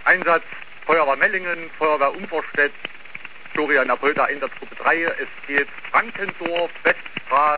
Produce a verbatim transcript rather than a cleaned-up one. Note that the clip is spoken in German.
Einsatz Feuerwehr Mellingen, Feuerwehr Umforstedt, Florian Apolda, Einsatzgruppe drei. Es geht Frankendorf, Weststraße.